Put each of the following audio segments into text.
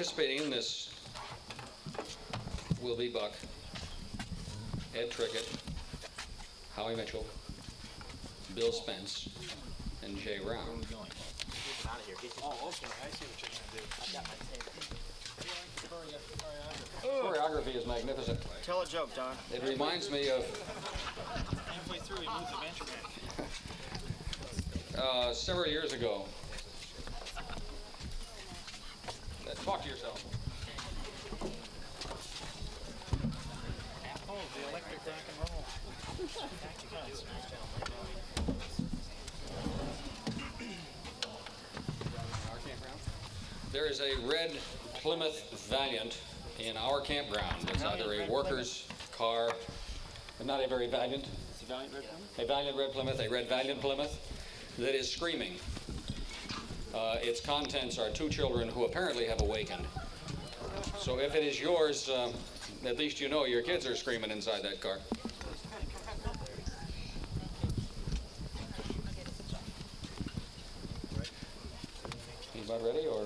participating in this will be Buck, Ed Trickett, Howie Mitchell, Bill Spence, and Jay Brown. Where are we going? Get out of here. Oh, okay. I see what you're going to do. I got my tape. Choreography is magnificent. Tell a joke, Don. It reminds me of Halfway through, he moves the bench man. several years ago. Talk to yourself. Oh, the electric rock and roll. There is a red Plymouth Valiant in our campground. It's either a worker's car, but not a very Valiant. It's a Valiant Red Plymouth? A Valiant Red Plymouth, a red Valiant Plymouth, that is screaming. Its contents are two children who apparently have awakened. So if it is yours, at least you know your kids are screaming inside that car. You about ready, or?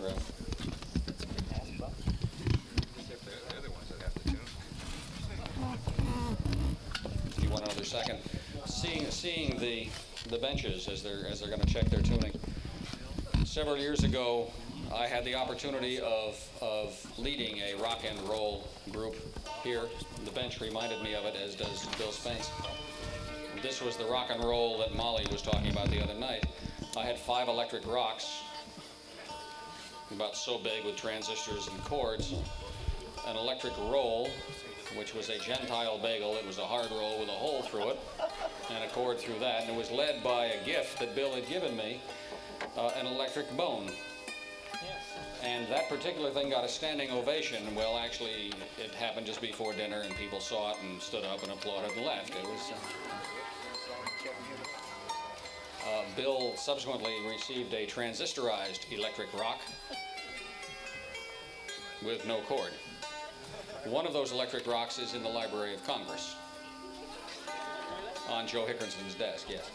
You want another second? Seeing the benches as they're going to check their tuning. Several years ago, I had the opportunity of leading a rock and roll group here. The bench reminded me of it, as does Bill Spence. This was the rock and roll that Molly was talking about the other night. I had 5 electric rocks, about so big with transistors and cords, an electric roll, which was a Gentile bagel. It was a hard roll with a hole through it, and a cord through that, and it was led by a gift that Bill had given me, an electric bone. And that particular thing got a standing ovation. Well, actually, it happened just before dinner, and people saw it and stood up and applauded and laughed. It was. Bill subsequently received a transistorized electric rock with no cord. One of those electric rocks is in the Library of Congress on Joe Hickinson's desk, yes.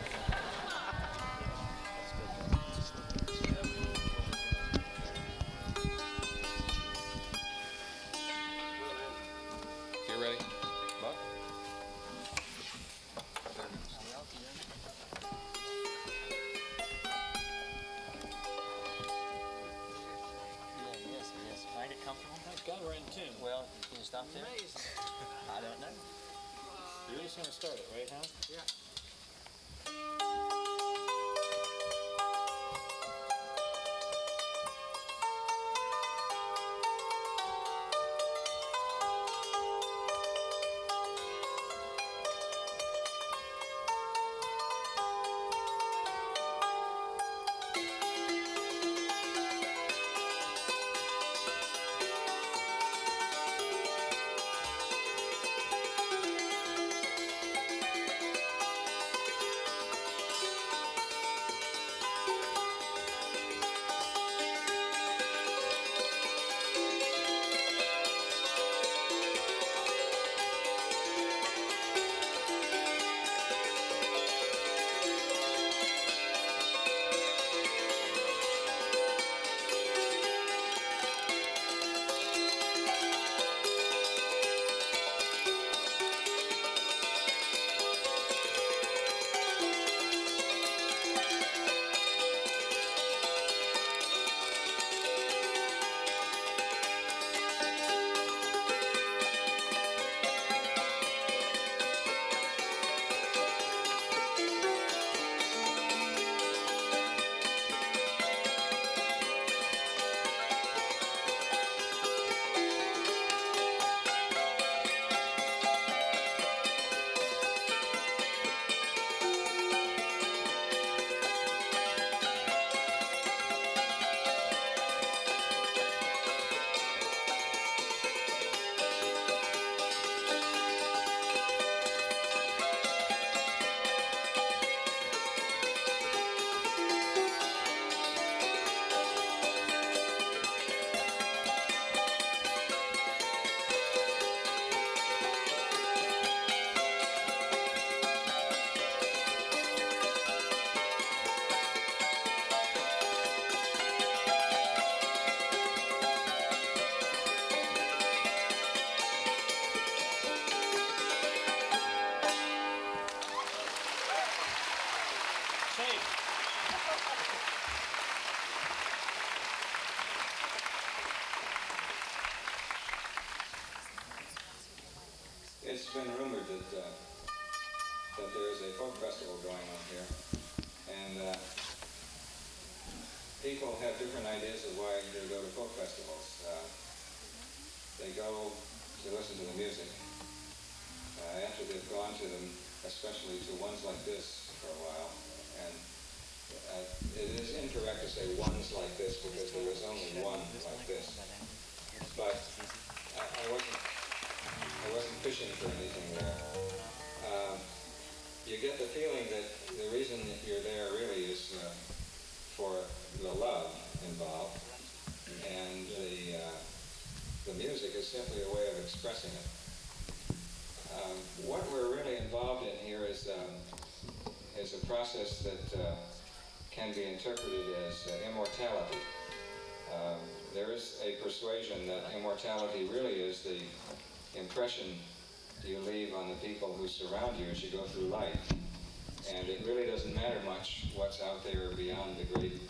You ready, Buck? Yes. Find it comfortable? That's got right in tune. Well, can you stop there? I don't know. You're just going to start it, right, huh? Yeah. tape. It's been rumored that there is a folk festival going on here, and people have different ideas of why they go to folk festivals. They go to listen to the music. After they've gone to them, especially to ones like this for a while, and it is incorrect to say ones like this because there is only one like this. But I wasn't fishing for anything there. You get the feeling that the reason that you're there really is for the love involved, and the music is simply a way of expressing it. What we're really involved in here is a process that can be interpreted as immortality. There is a persuasion that immortality really is the impression you leave on the people who surround you as you go through life. And it really doesn't matter much what's out there beyond the great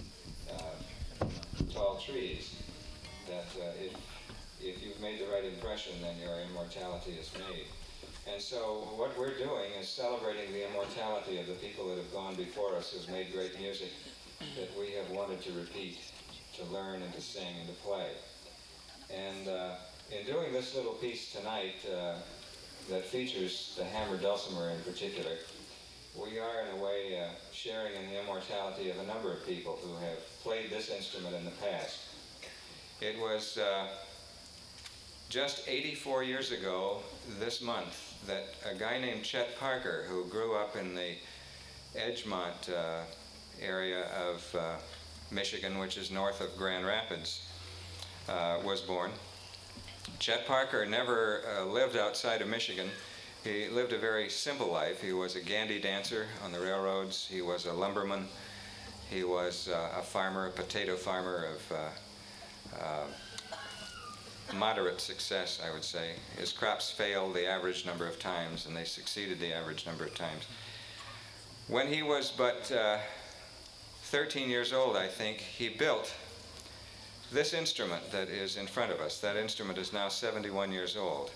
tall trees, that if you've made the right impression, then your immortality is made. And so what we're doing is celebrating the immortality of the people that have gone before us, who've made great music that we have wanted to repeat, to learn and to sing and to play. And in doing this little piece tonight that features the hammered dulcimer in particular, we are in a way sharing in the immortality of a number of people who have played this instrument in the past. It was just 84 years ago this month that a guy named Chet Parker, who grew up in the Edgemont area of Michigan, which is north of Grand Rapids, was born. Chet Parker never lived outside of Michigan. He lived a very simple life. He was a gandy dancer on the railroads. He was a lumberman. He was a farmer, a potato farmer of moderate success, I would say. His crops failed the average number of times, and they succeeded the average number of times. When he was but 13 years old, I think, he built this instrument that is in front of us. That instrument is now 71 years old.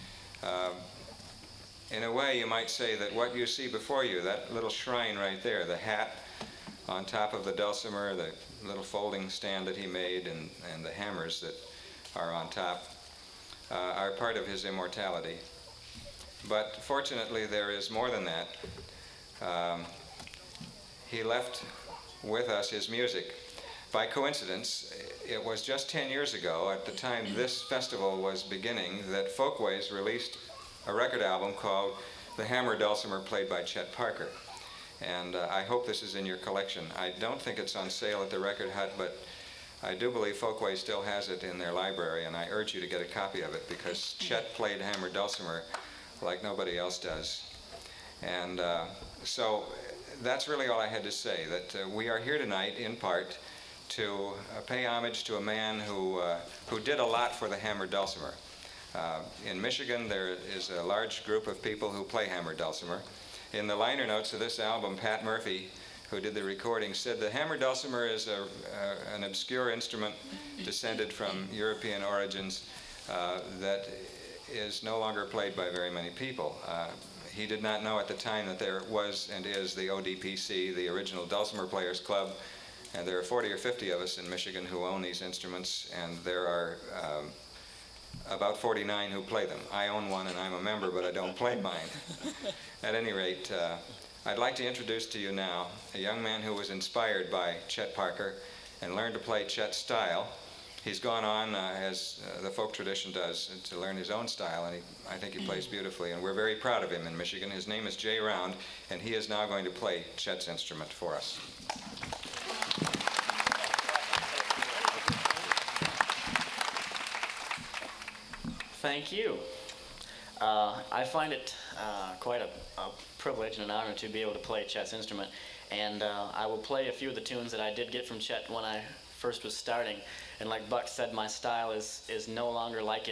In a way, you might say that what you see before you, that little shrine right there, the hat on top of the dulcimer, the little folding stand that he made, and the hammers that are on top, are part of his immortality. But fortunately, there is more than that. He left with us his music. By coincidence, it was just 10 years ago, at the time this festival was beginning, that Folkways released a record album called The Hammer Dulcimer Played by Chet Parker. And I hope this is in your collection. I don't think it's on sale at the Record Hut, but I do believe Folkways still has it in their library, and I urge you to get a copy of it, because Chet played hammer dulcimer like nobody else does. And so that's really all I had to say, that we are here tonight in part to pay homage to a man who did a lot for the hammer dulcimer. In Michigan, there is a large group of people who play hammer dulcimer. In the liner notes of this album, Pat Murphy, who did the recording, said the hammer dulcimer is an obscure instrument descended from European origins that is no longer played by very many people. He did not know at the time that there was and is the ODPC, the Original Dulcimer Players Club, and there are 40 or 50 of us in Michigan who own these instruments, and there are about 49 who play them. I own one and I'm a member, but I don't play mine. At any rate, I'd like to introduce to you now a young man who was inspired by Chet Parker and learned to play Chet's style. He's gone on, as the folk tradition does, to learn his own style, and I think he plays beautifully, and we're very proud of him in Michigan. His name is Jay Round, and he is now going to play Chet's instrument for us. Thank you. I find it quite a privilege and an honor to be able to play Chet's instrument, and I will play a few of the tunes that I did get from Chet when I first was starting. And like Buck said, my style is no longer like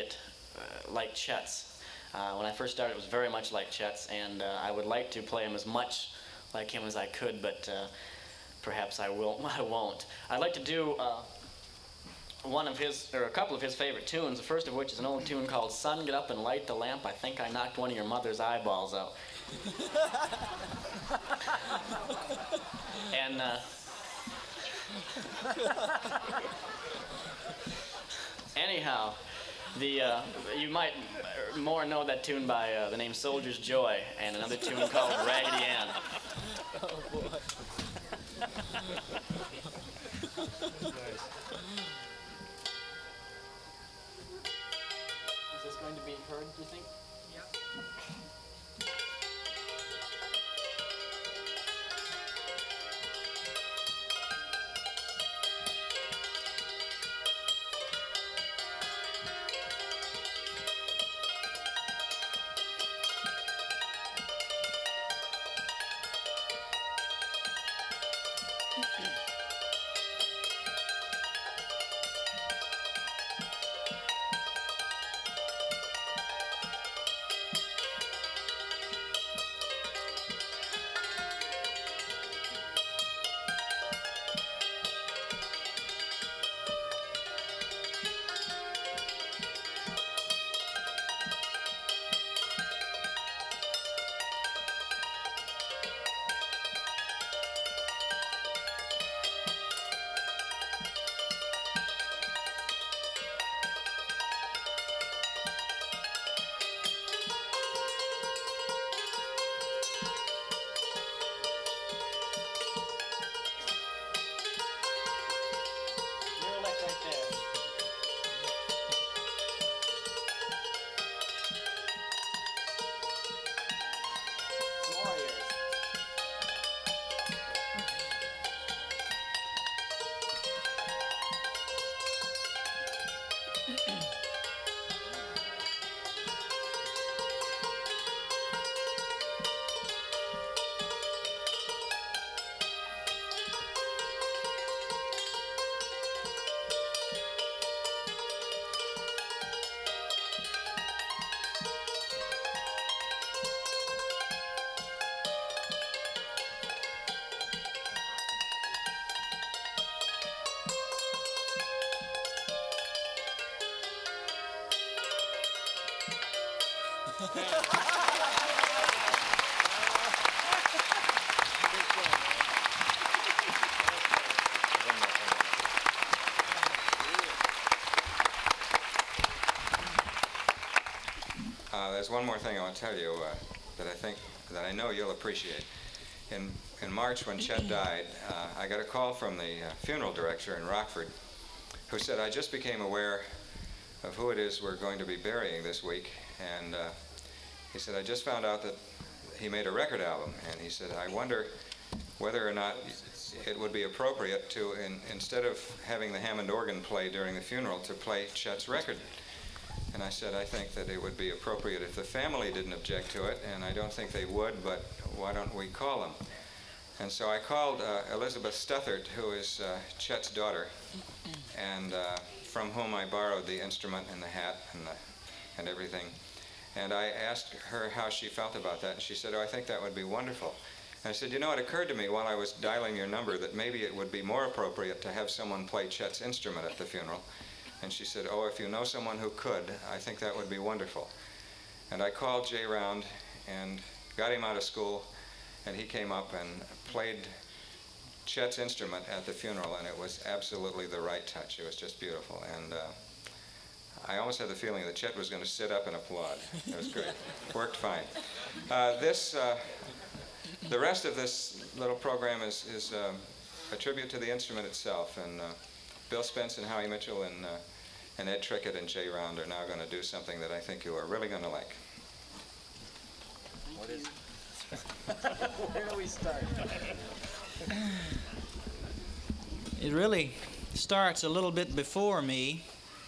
Chet's. When I first started, it was very much like Chet's, and I would like to play him as much like him as I could, but perhaps I will. I won't. I'd like to do one of his, or a couple of his favorite tunes. The first of which is an old tune called "Sun, Get Up and Light the Lamp. I think I knocked one of your mother's eyeballs out." And anyhow, you might more know that tune by the name "Soldier's Joy," and another tune called "Raggedy Ann." Oh boy. Is this going to be heard, do you think? There's one more thing I want to tell you that I know you'll appreciate. In March, when Chet died, I got a call from the funeral director in Rockford, who said, "I just became aware of who it is we're going to be burying this week," and he said, "I just found out that he made a record album," and he said, "I wonder whether or not it would be appropriate to, instead of having the Hammond organ play during the funeral, to play Chet's record." And I said, "I think that it would be appropriate if the family didn't object to it, and I don't think they would, but why don't we call them?" And so I called Elizabeth Stuthert, who is Chet's daughter, and from whom I borrowed the instrument and the hat and everything. And I asked her how she felt about that, and she said, "Oh, I think that would be wonderful." And I said, "You know, it occurred to me while I was dialing your number that maybe it would be more appropriate to have someone play Chet's instrument at the funeral." And she said, "Oh, if you know someone who could, I think that would be wonderful." And I called Jay Round and got him out of school, and he came up and played Chet's instrument at the funeral, and it was absolutely the right touch. It was just beautiful. And I almost had the feeling that Chet was going to sit up and applaud. It was great. Worked fine. The rest of this little program is a tribute to the instrument itself. And Bill Spence and Howie Mitchell and Ed Trickett and Jay Round are now going to do something that I think you are really going to like. What is it? Where do we start? It really starts a little bit before me.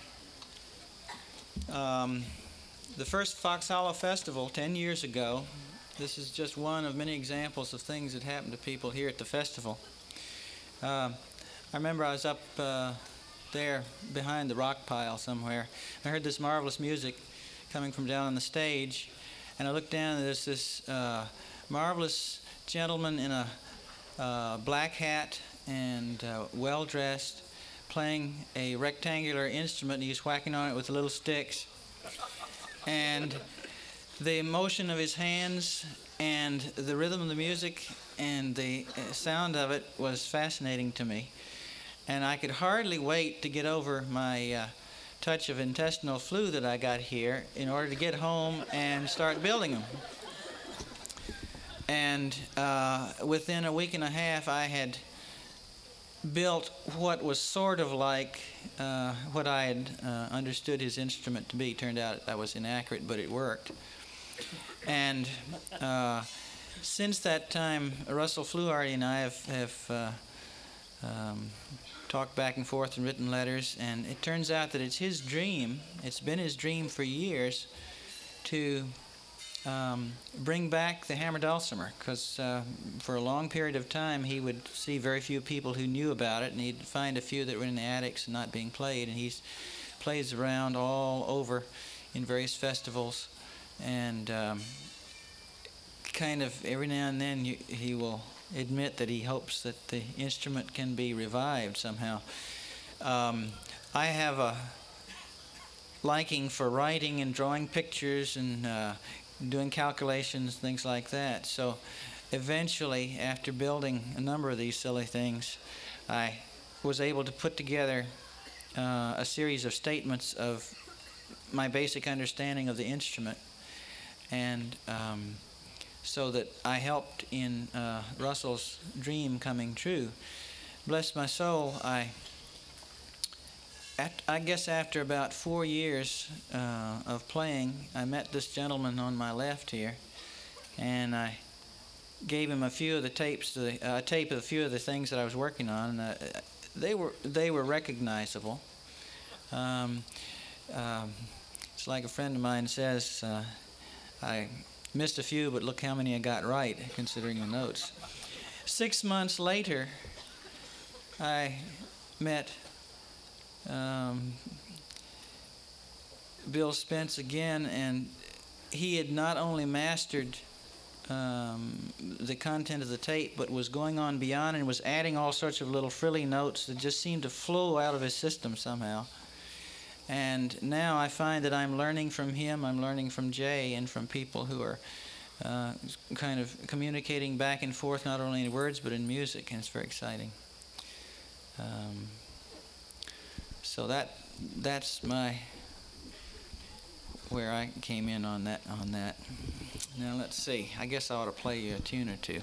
The first Fox Hollow Festival 10 years ago, this is just one of many examples of things that happened to people here at the festival. I remember I was up there behind the rock pile somewhere. I heard this marvelous music coming from down on the stage, and I looked down and there's this marvelous gentleman in a black hat and well-dressed, playing a rectangular instrument, and he's whacking on it with little sticks. And the motion of his hands and the rhythm of the music and the sound of it was fascinating to me. And I could hardly wait to get over my touch of intestinal flu that I got here in order to get home and start building them. And within a week and a half, I had built what was sort of like what I had understood his instrument to be. Turned out that was inaccurate, but it worked. And since that time, Russell Fluharty and I have talked back and forth and written letters, and it turns out that it's his dream, it's been his dream for years, to bring back the hammer dulcimer, because for a long period of time he would see very few people who knew about it, and he'd find a few that were in the attics and not being played, and he plays around all over in various festivals, and kind of every now and then he will admit that he hopes that the instrument can be revived somehow. I have a liking for writing and drawing pictures and doing calculations, things like that. So eventually, after building a number of these silly things, I was able to put together a series of statements of my basic understanding of the instrument, and so that I helped in Russell's dream coming true. Bless my soul, I guess after about 4 years of playing, I met this gentleman on my left here, and I gave him a few of the tapes, a tape of a few of the things that I was working on, and they were recognizable. It's like a friend of mine says, I missed a few, but look how many I got right, considering the notes. 6 months later, I met Bill Spence again, and he had not only mastered the content of the tape, but was going on beyond and was adding all sorts of little frilly notes that just seemed to flow out of his system somehow. And now I find that I'm learning from him, I'm learning from Jay, and from people who are kind of communicating back and forth, not only in words but in music, and it's very exciting. So that's where I came in on that. Now let's see. I guess I ought to play you a tune or two.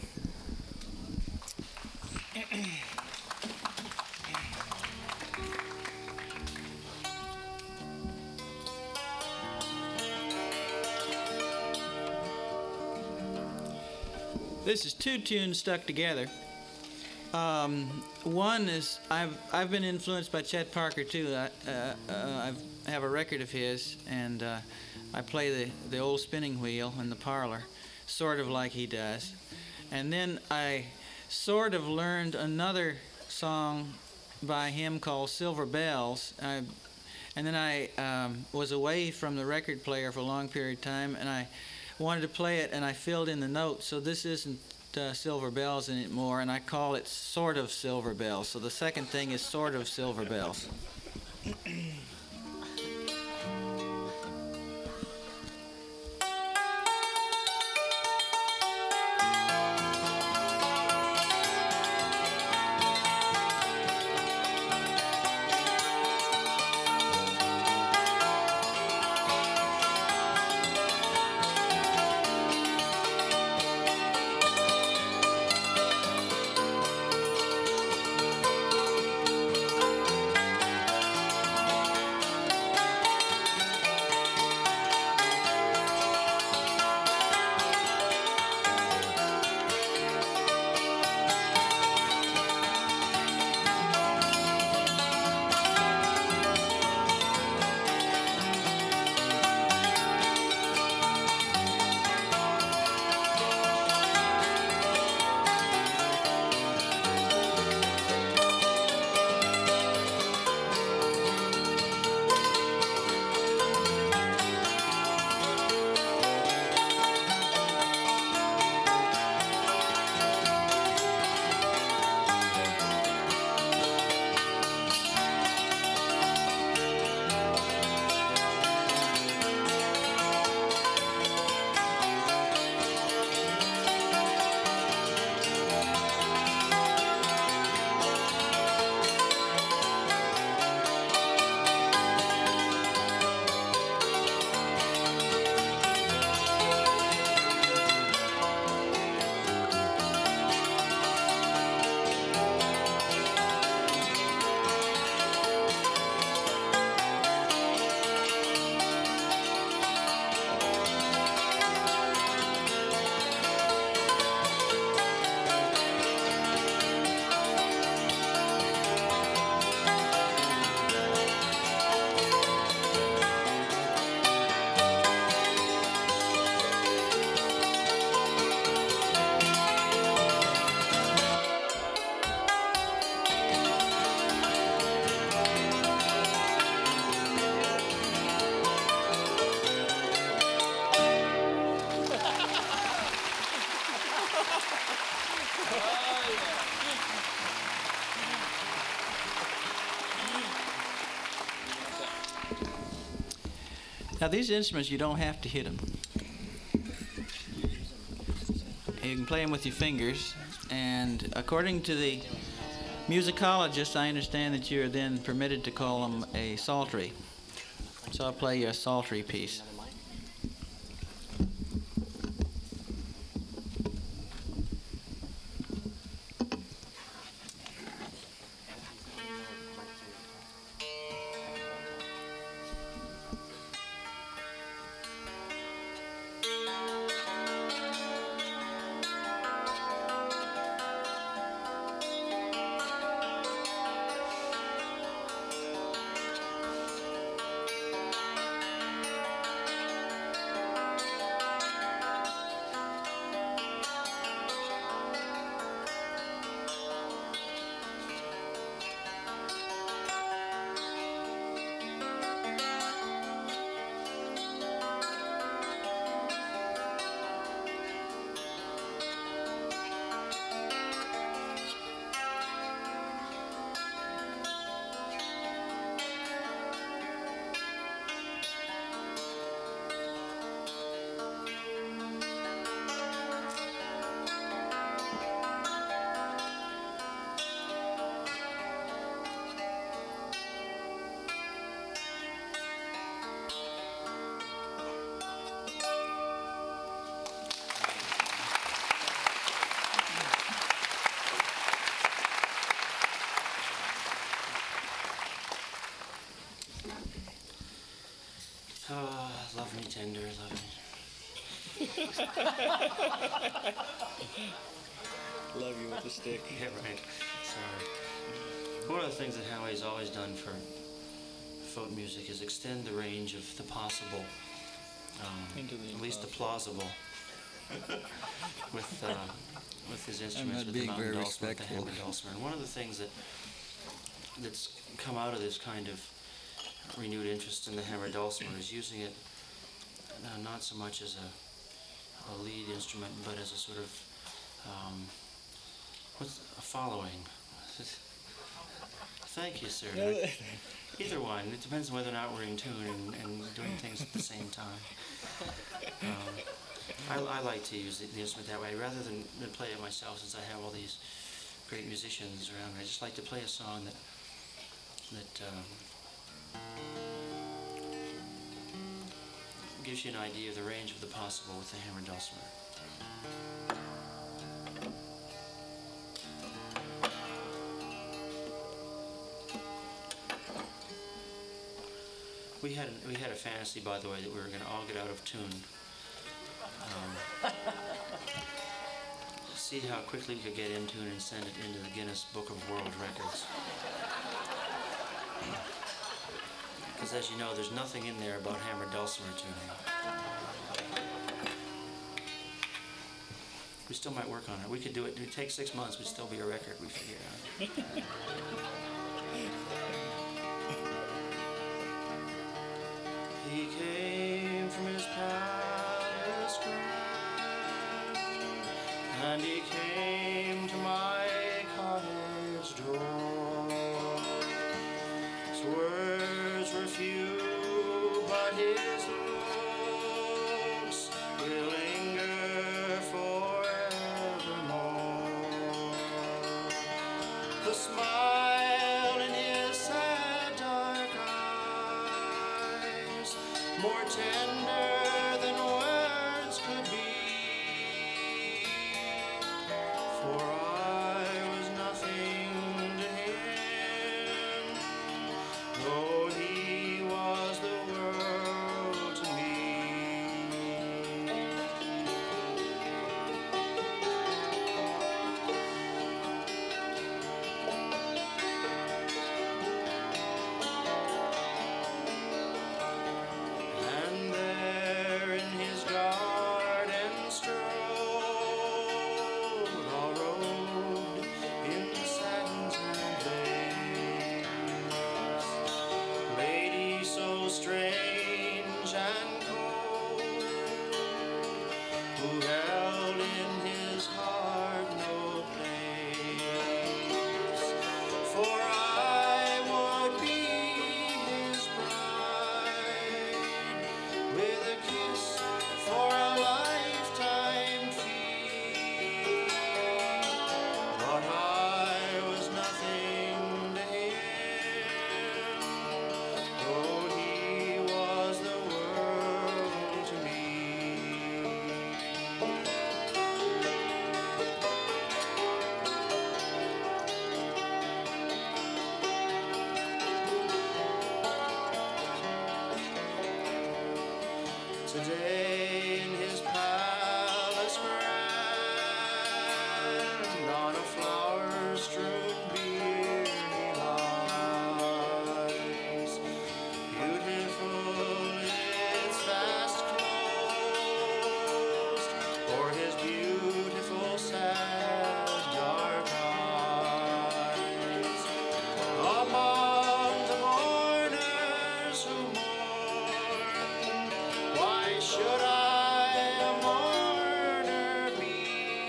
This is two tunes stuck together. One is I've been influenced by Chet Parker too. I have a record of his, and I play the old spinning wheel in the parlor, sort of like he does. And then I sort of learned another song by him called Silver Bells. And then I was away from the record player for a long period of time, and I wanted to play it, and I filled in the notes. So this isn't Silver Bells anymore, and I call it Sort of Silver Bells. So the second thing is Sort of Silver Bells. Now these instruments, you don't have to hit them. You can play them with your fingers, and according to the musicologist, I understand that you're then permitted to call them a psaltery. So I'll play you a psaltery piece. Oh, love me tender, love me. Love you with a stick. Yeah, right. Sorry. One of the things that Howie's always done for folk music is extend the range of the possible, Into the at least the impossible. plausible, with his instruments, not with the being mountain very dulcimer, with the respectful. hammer dulcimer. And one of the things that's come out of this kind of renewed interest in the hammer dulcimer is using it not so much as a lead instrument, but as a sort of what's a following. Thank you, sir. Either one. It depends on whether or not we're in tune and doing things at the same time. I like to use the instrument that way rather than play it myself, since I have all these great musicians around me. I just like to play a song that gives you an idea of the range of the possible with the hammer dulcimer. We had a fantasy, by the way, that we were going to all get out of tune. See how quickly we could get in tune and send it into the Guinness Book of World Records. Because as you know, there's nothing in there about hammer dulcimer tuning. We still might work on it. We could do it. It would take 6 months. We'd still be a record. We figure out. He came from his palace grand, and he came to my cottage door. His words were few, but his looks will linger forevermore. The smile in his sad dark eyes, more tender than words could be, for I was nothing to him, though he was the world to me. And there Today in his palace grand, on a flower-strewn bier he lies. Beautiful its vast closed, for his beautiful sad dark eyes. Among the mourners who mourn, why should I a mourner be?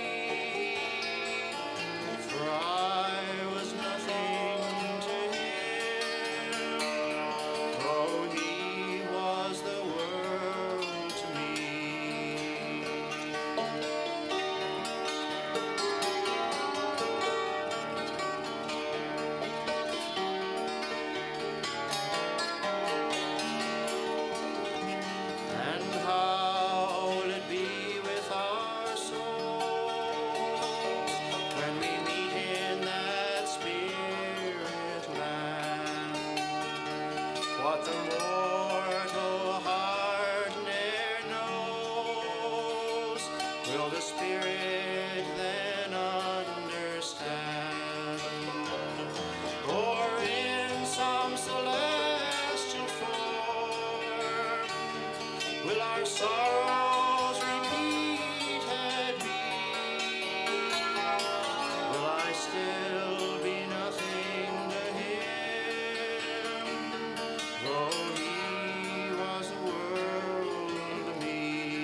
For I was nothing to him, though he was the world to me. And how will it be with our souls when we meet in that spirit land? What the mortal heart ne'er knows, will the spirit then understand? Or in some celestial form will our sorrows repeated be? Will I still be nothing to him, though he was the world to me?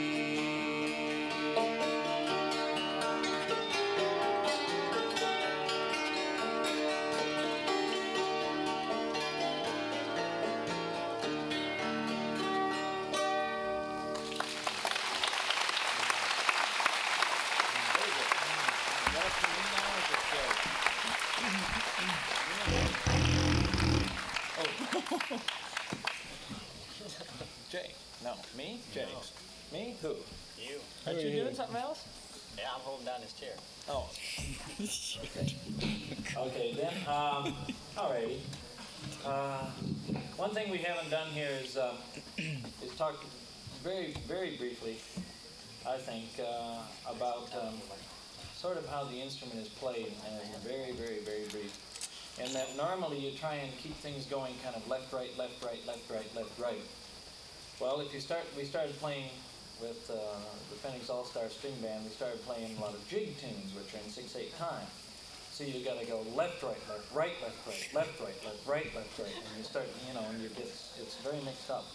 Jay. No, me? Jakes. Me? Who? You. Aren't you doing something else? Yeah, I'm holding down his chair. Oh. Okay, then, alrighty. One thing we haven't done here is talk very, very briefly, I think, about sort of how the instrument is played, and very, very, very brief. And that normally you try and keep things going kind of left, right, left, right, left, right, left, right. Well, if you we started playing with the Phoenix All-Star String Band, we started playing a lot of jig tunes, which are in 6/8 time. So you got to go left, right, left, right, left, right, left, right, left, right, left, right, and you start, and it's very mixed up.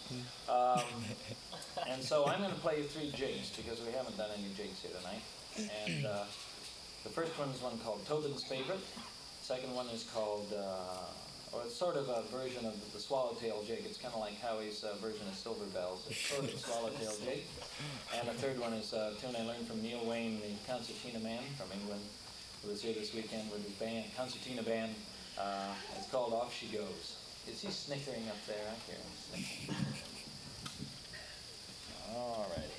And so I'm going to play you 3 jigs because we haven't done any jigs here tonight. And the first one is one called Tobin's Favorite. Second one is called, or it's sort of a version of the Swallowtail Jig. It's kind of like Howie's version of Silver Bells. It's sort of a Swallowtail Jig. And the third one is a tune I learned from Neil Wayne, the concertina man from England, who was here this weekend with his band, concertina band. It's called Off She Goes. Is he snickering up there? I hear him snickering. All righty.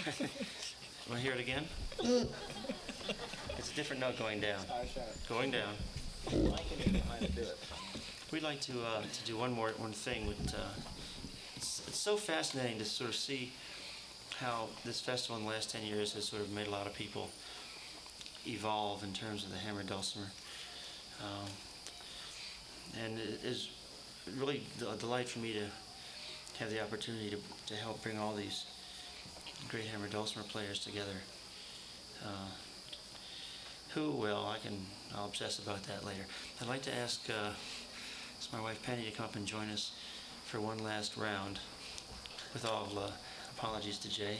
Want to hear it again? It's a different note going down. Going down. We'd like to do one thing. It's so fascinating to sort of see how this festival in the last 10 years has sort of made a lot of people evolve in terms of the hammered dulcimer. And it is really a delight for me to have the opportunity to help bring all these great hammered dulcimer players together. I'll obsess about that later. I'd like to ask my wife Penny to come up and join us for one last round, with all apologies to Jay.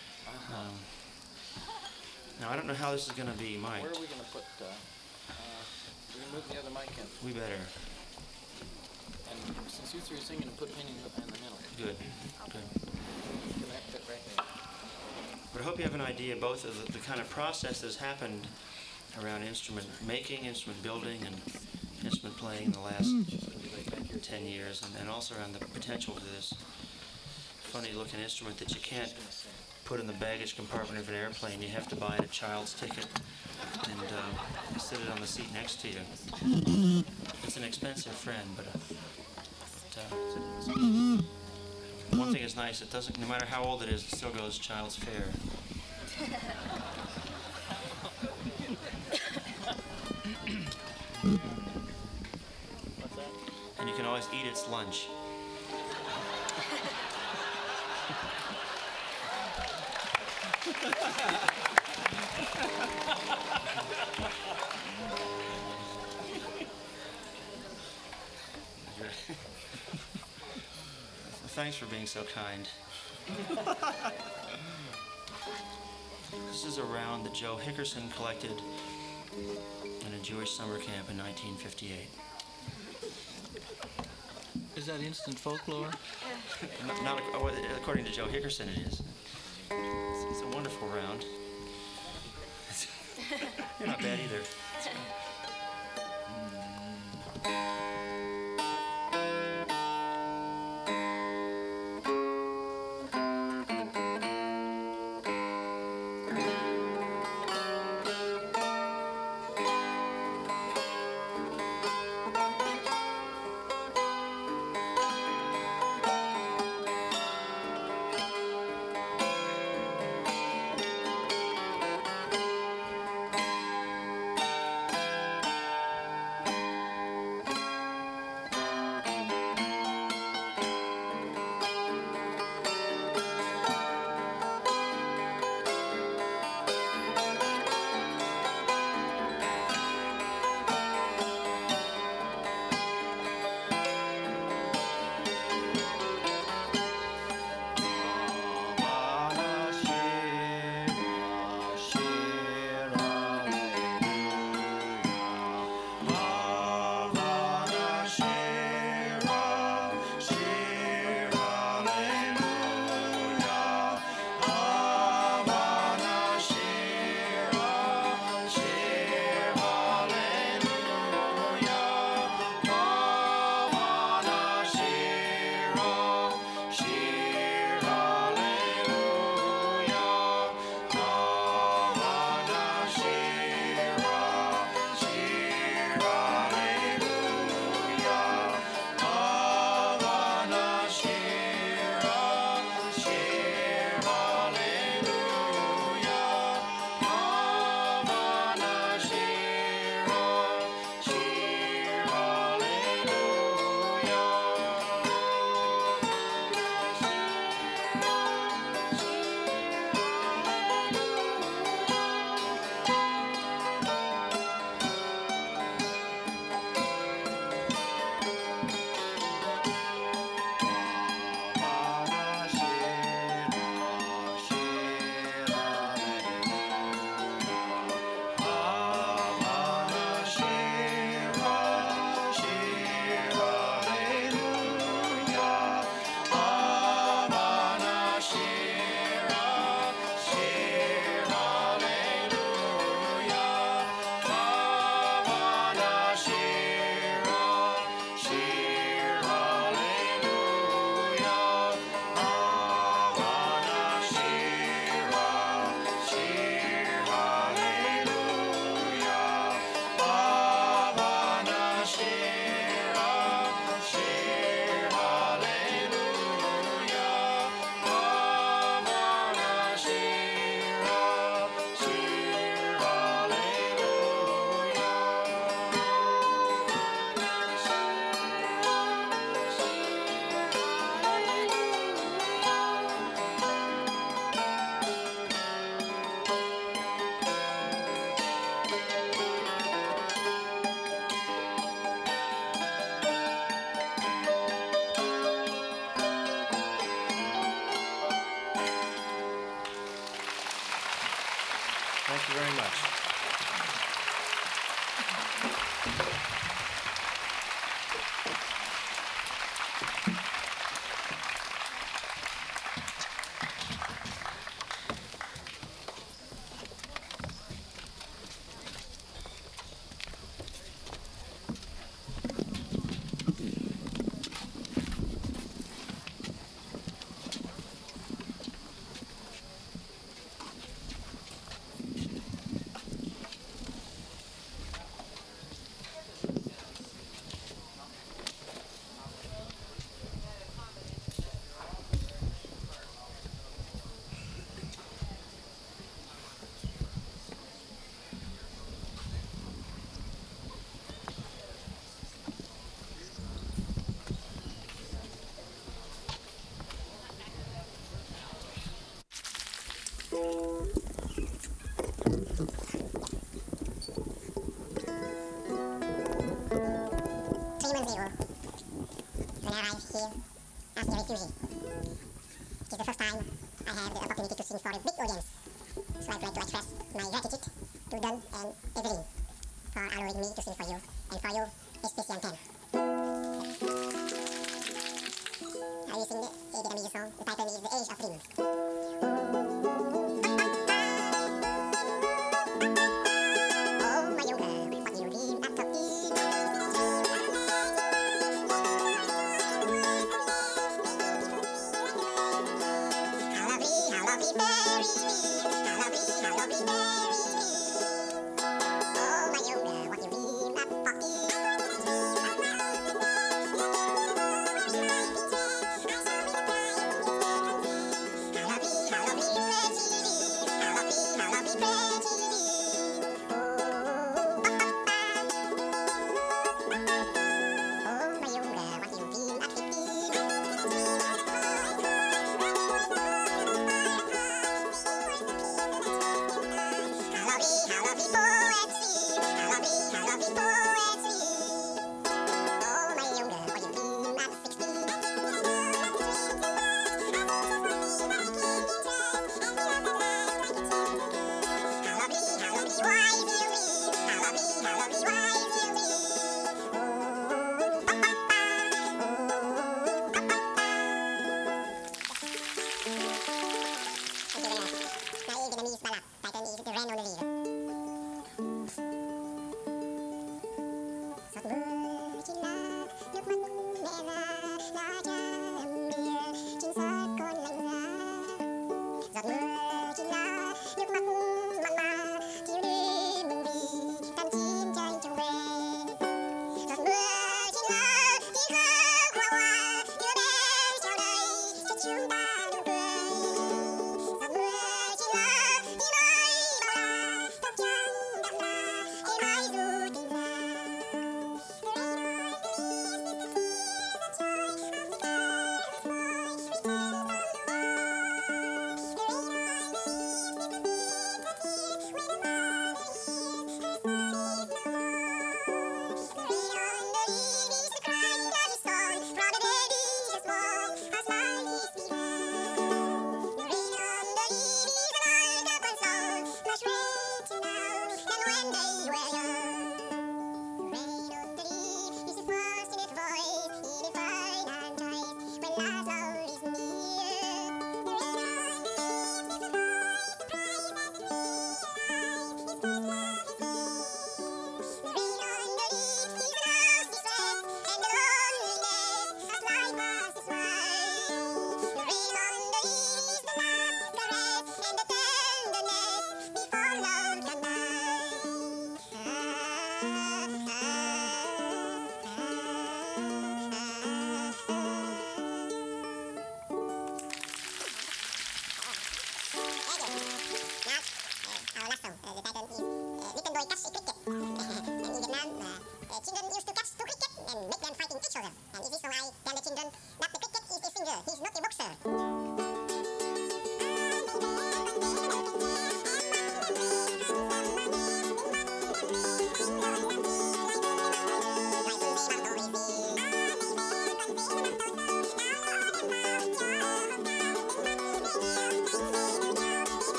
Now I don't know how this is going to be mic'd. Where are we going to put, we can move the other mic in. We better. And since you three are singing, put Penny in the middle. Good. Can that fit right there? But I hope you have an idea both of the kind of process that's happened around instrument making, instrument building, and instrument playing in the last 10 years, and also around the potential for this funny-looking instrument that you can't put in the baggage compartment of an airplane. You have to buy a child's ticket and sit it on the seat next to you. It's an expensive friend, but one thing is nice. It doesn't, no matter how old it is, it still goes child's fare. And you can always eat its lunch. Thanks for being so kind. This is a round that Joe Hickerson collected in a Jewish summer camp in 1958. Is that instant folklore? Not according to Joe Hickerson, it is. It's a wonderful round. You're not bad either. Thank you very much. When I arrived here as a refugee. It is the first time I have the opportunity to sing for a big audience. So I'd like to express my gratitude to Don and Evelyn for allowing me to sing for you and for your especial time. I will sing the Vietnamese song. The title is The Age of Dreams. Oh, my yoga, what you dream of talking. How lovely, very me. How lovely, very me. Oh, my yoga, what you dream of talking.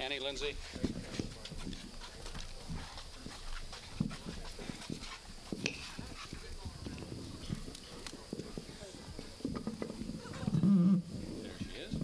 Annie Lindsay. There she is.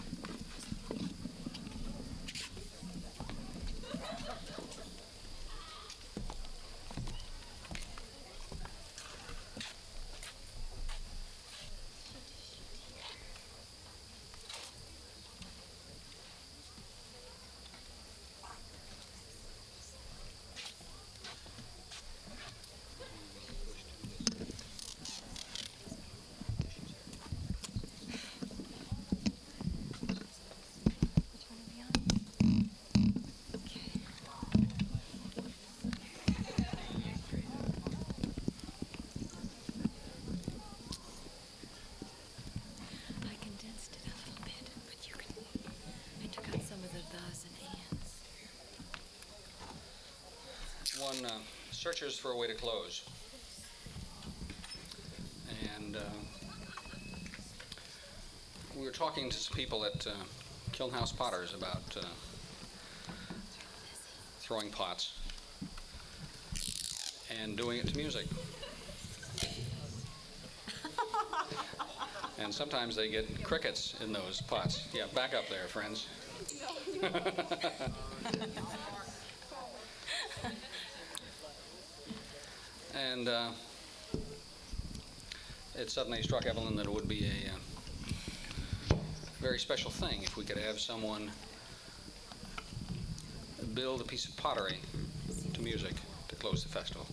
I condensed it a little bit, but you can. I took out some of the thes and ands. One searches for a way to close. And we were talking to some people at Kiln House Potters about throwing pots and doing it to music. And sometimes they get crickets in those pots. Yeah, back up there, friends. And it suddenly struck Evelyn that it would be a very special thing if we could have someone build a piece of pottery to music to close the festival.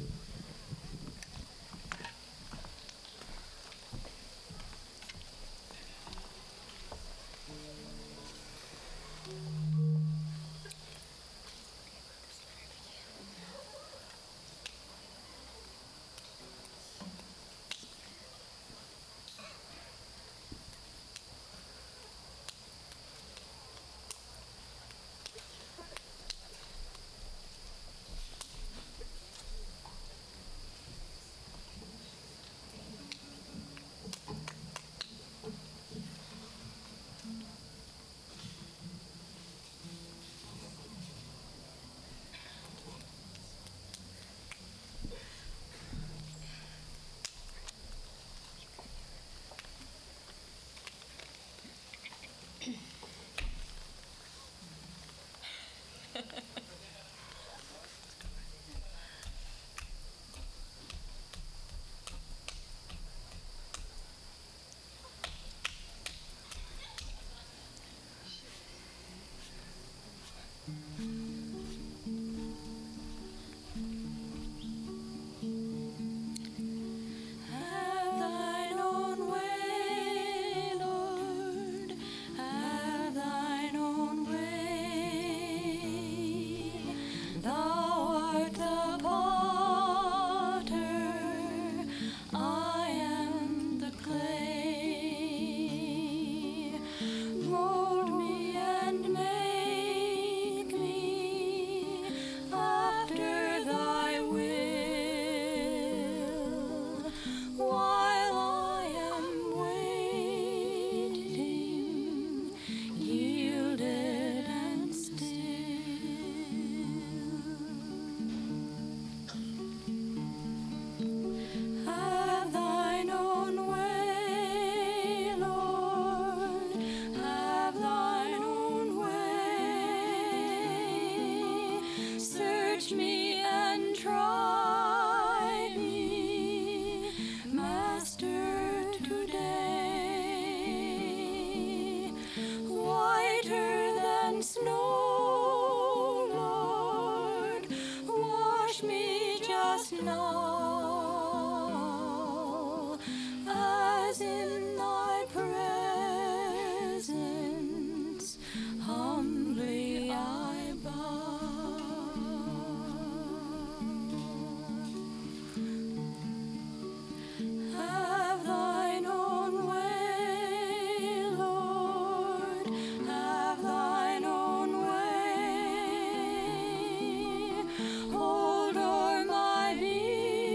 Have thine own way, Lord. Have thine own way. Thou art the potter, I am the clay. Mold me and make me after thy will, while I am waiting, yielded and still. Have thine own way, Lord. Have thine own way. Search me and try me, Master, today. Whiter than snow, Lord, wash me just now, as in thy presence humbly I bow. Have thine own way, Lord. Have thine own way. Hold o'er my being.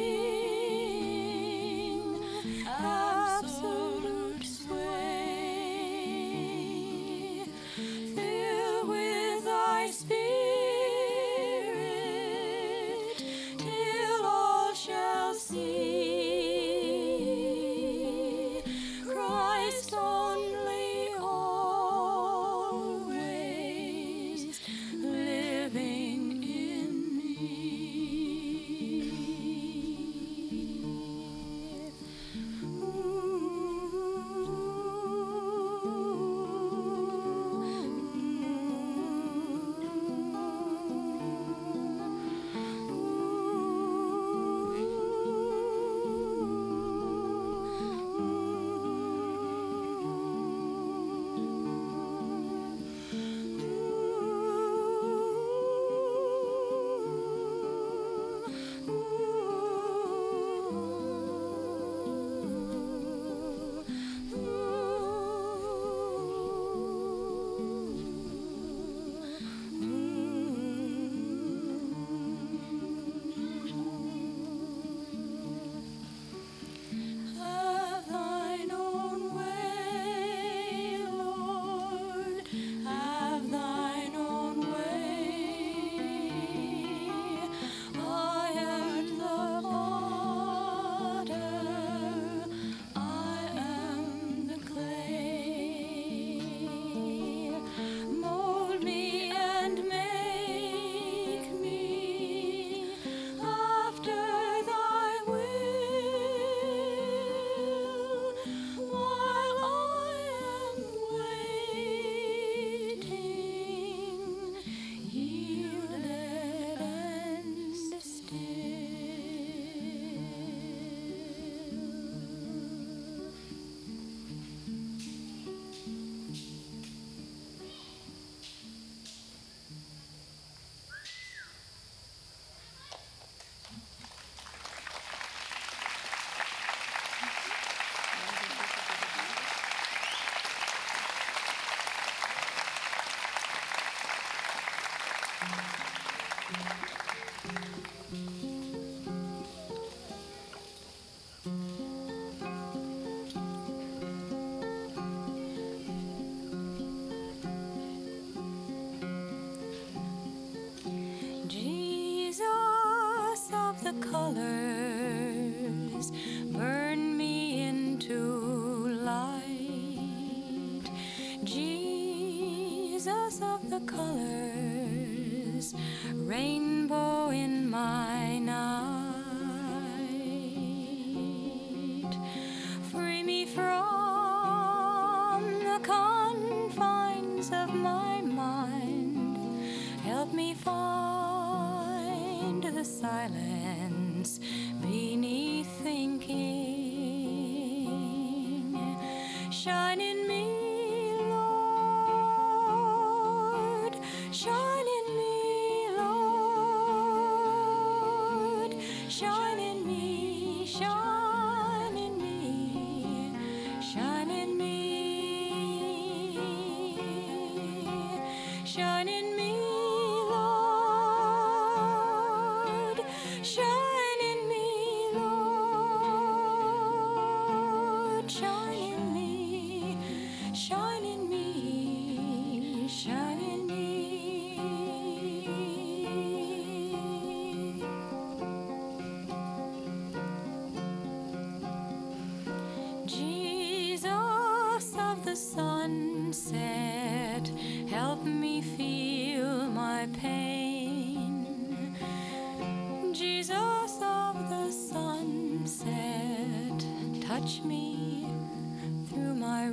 Jesus of the colors, rainbow in my night, free me from the confines of my mind, help me find the silence beneath thinking, shine in me, Lord, shine in me, Lord, shine in me, shine in me, shine in me, shine in me, Lord, shine in me, Lord, shine in me, shine in me, shine in me. Jesus of the sunset, help me feel my pain. Jesus of the sunset, touch me through my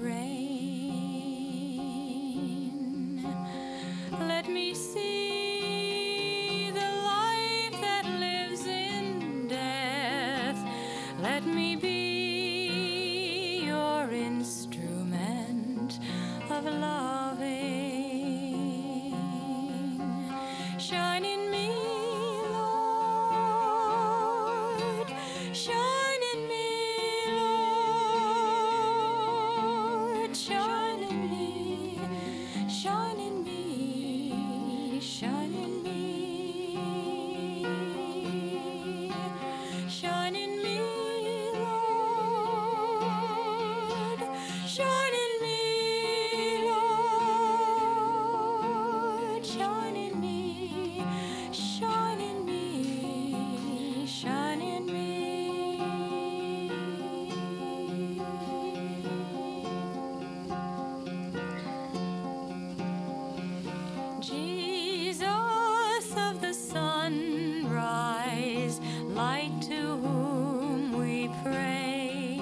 rain. Let me see the life that lives in death. Let me be your instrument of loving. Shine in me, Lord, shine in me, Lord, shine in me, shine in me, shine in me, shine in me, Lord, shine in me, Lord, shine in me, shine in me, shine in me. Jesus of the sunrise, light to whom we pray.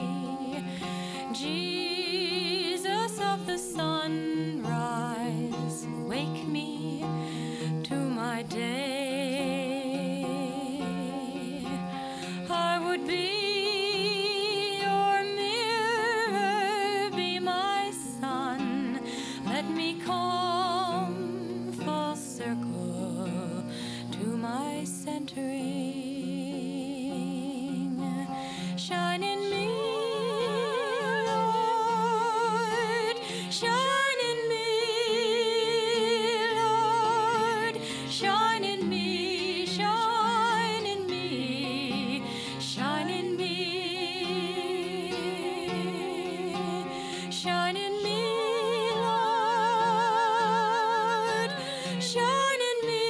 Jesus of the sunrise, wake me to my day. I would be your mirror, be my sun. Let me come full circle to my centering. Shine in me, Lord, shine in me, Lord, shine in me, shine in me, shine in me, shine in me, Lord, shine in me,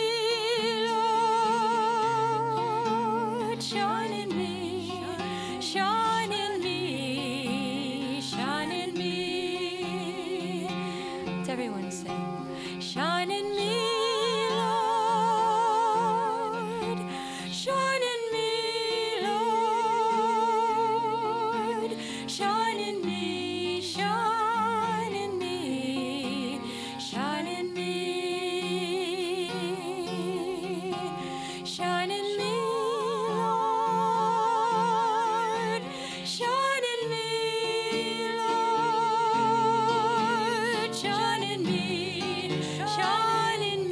Lord, shine in me, shine in me, shine in me. Let's everyone sing. Shine in me, Lord, shine in me, Lord, shine in me, shine in me, shine in me, shine in me, Lord, shine in me, Lord, shine in me, shine in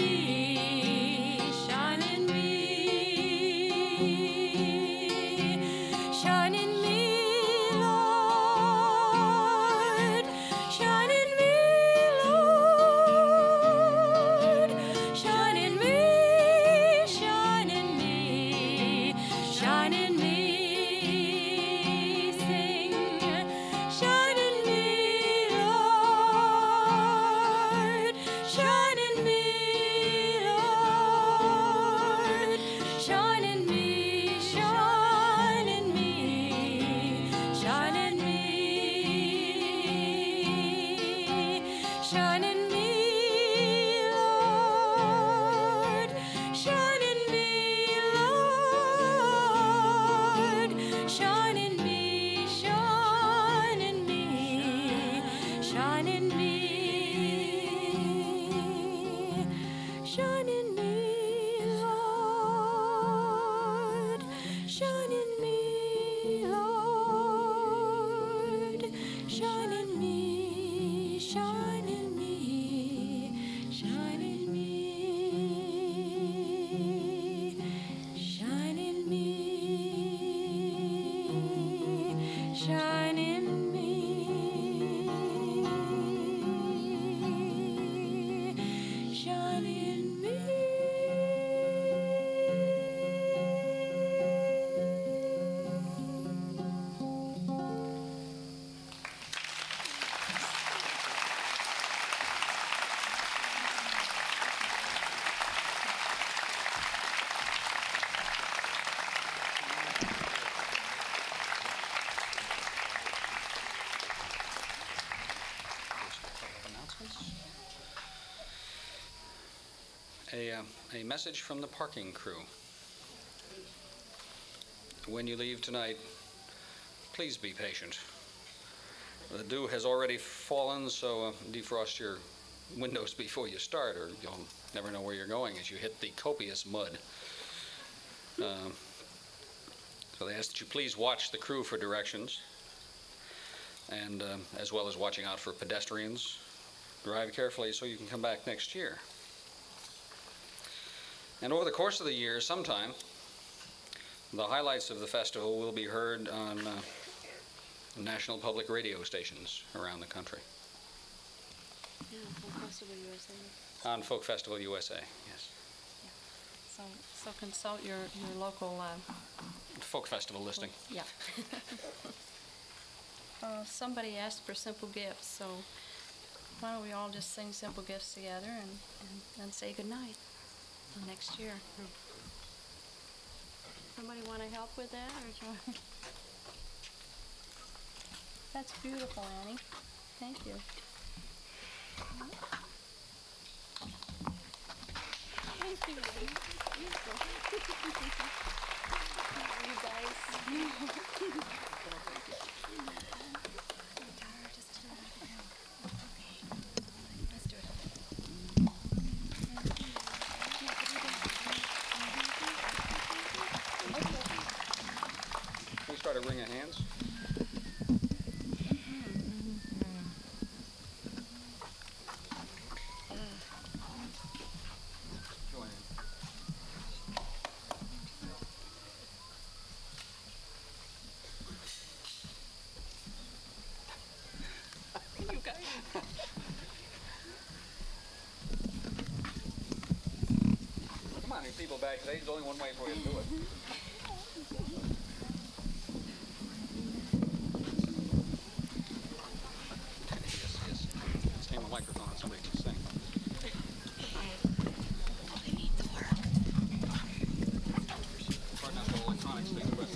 Shine in me, Lord. Shine in me, Lord. Shine in me, shine in me, shine in me. Shine in me, Lord. Shine in me, Lord. Shine in me, shine in me, shine in me. Shine in me, shine in me. Shine in me. A message from the parking crew. When you leave tonight, please be patient. The dew has already fallen, so defrost your windows before you start, or you'll never know where you're going as you hit the copious mud. So they ask that you please watch the crew for directions, and as well as watching out for pedestrians. Drive carefully so you can come back next year. And over the course of the year, sometime, the highlights of the festival will be heard on national public radio stations around the country. Yeah, Folk Festival USA. On Folk Festival USA, yes. So consult your local. Folk Festival listing. Yeah. Somebody asked for simple gifts, so why don't we all just sing simple gifts together and say goodnight till next year. Somebody want to help with that, or That's beautiful, Annie. Thank you. Thank you, Annie. Beautiful. You guys. Can we start a ring of hands? Come on, you people back today. There's only one way for you to do it. Yes. Just aim a microphone and somebody can sing. Pardon that little electronics thing, but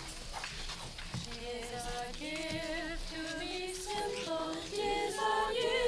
Tis a gift to be simple, tis a gift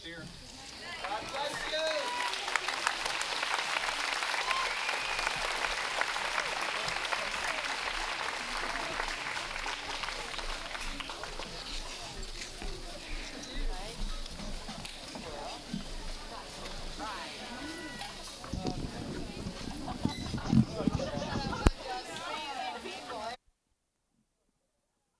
next year. God bless you.